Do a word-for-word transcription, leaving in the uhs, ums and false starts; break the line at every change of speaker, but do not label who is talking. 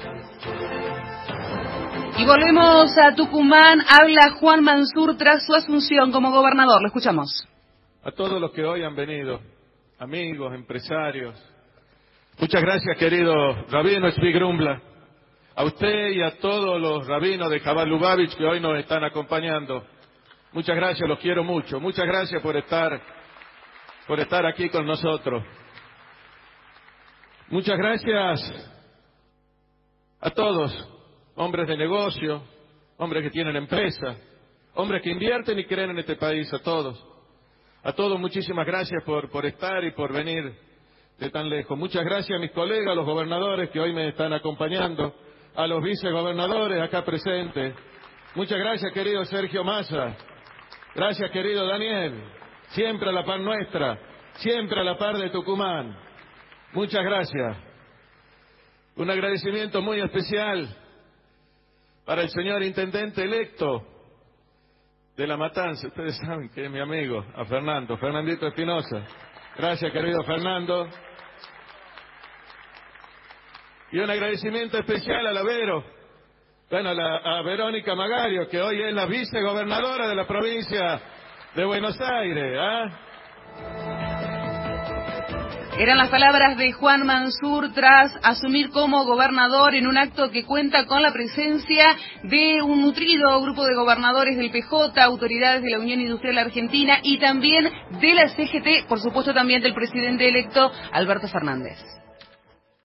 Y volvemos a Tucumán. Habla Juan Mansur tras su asunción como gobernador. Lo escuchamos.
A todos los que hoy han venido, amigos, empresarios, muchas gracias, querido rabino Zvi Grumbla. A usted y a todos los rabinos de Chabad Lubavitch que hoy nos están acompañando. Muchas gracias, los quiero mucho. Muchas gracias por estar, por estar aquí con nosotros. Muchas gracias a todos. Hombres de negocio, hombres que tienen empresa, hombres que invierten y creen en este país, a todos. A todos muchísimas gracias por, por estar y por venir de tan lejos. Muchas gracias a mis colegas, los gobernadores que hoy me están acompañando, a los vicegobernadores acá presentes. Muchas gracias, querido Sergio Massa. Gracias, querido Daniel. Siempre a la par nuestra, siempre a la par de Tucumán. Muchas gracias. Un agradecimiento muy especial para el señor intendente electo de La Matanza. Ustedes saben que es mi amigo, a Fernando, Fernandito Espinosa. Gracias, querido Fernando. Y un agradecimiento especial a la Vero, bueno, a, la, a Verónica Magario, que hoy es la vicegobernadora de la provincia de Buenos Aires. ¿Ah?
Eran las palabras de Juan Mansur tras asumir como gobernador en un acto que cuenta con la presencia de un nutrido grupo de gobernadores del P J, autoridades de la Unión Industrial Argentina y también de la C G T, por supuesto también del presidente electo Alberto Fernández.